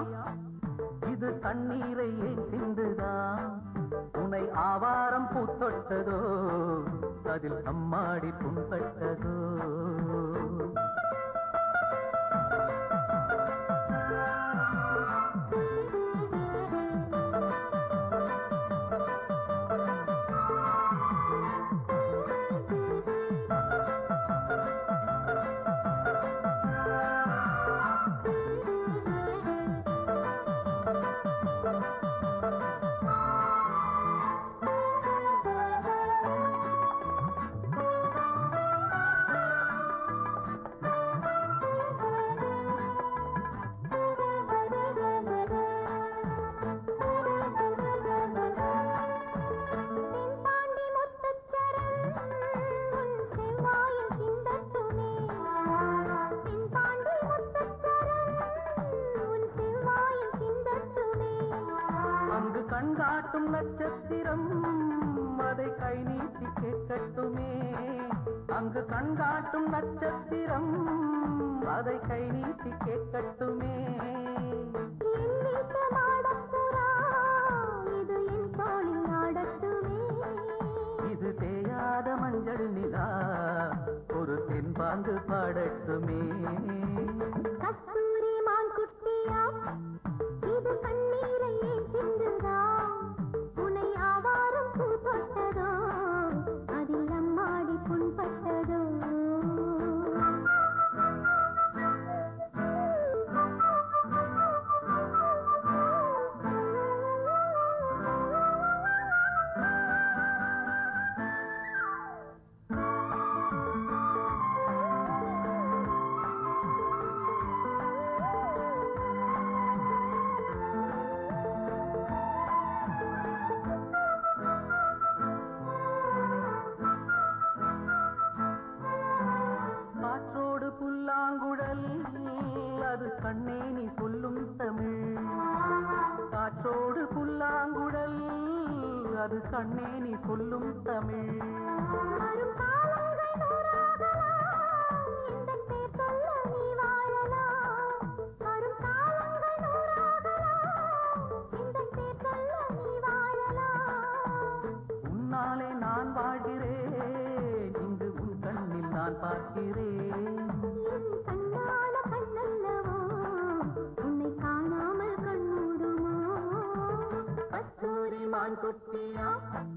இது கண்ணீரை ஏன் சிந்துதான் உனை ஆவாரம் பூத்தொட்டதோ அதில் அம்மாடி புண்பட்டதோ கண்காட்டும் நட்சத்திரம் அதை கை நீட்டி கேட்கட்டுமே அங்கு கண்காட்டும் நட்சத்திரம் அதை கை நீட்டி கேட்கட்டுமே இது தேயாத மஞ்சள் நிலா ஒரு தென்பாங்கு பாடட்டுமே கஸ்தூரி மான் குட்டியா இது கண்ணீரை ஏன் சிந்துதா உனை ஆவாரம் பூத்தொட்டதோ அதில் அம்மாடி புண்பட்டதோ புல்லாங்குழல் அது கண்ணே நீ சொல்லும் தமிழ் காற்றோடு புல்லாங்குழல் அது கண்ணே நீ சொல்லும் தமிழ் உன்னாலே நான் வாழ்கிறேன் இங்கு உன் கண்ணில் நான் பார்க்கிறேன் உன்னை காணாமல் கண்மூடுமோ கஸ்தூரி மான் குட்டியா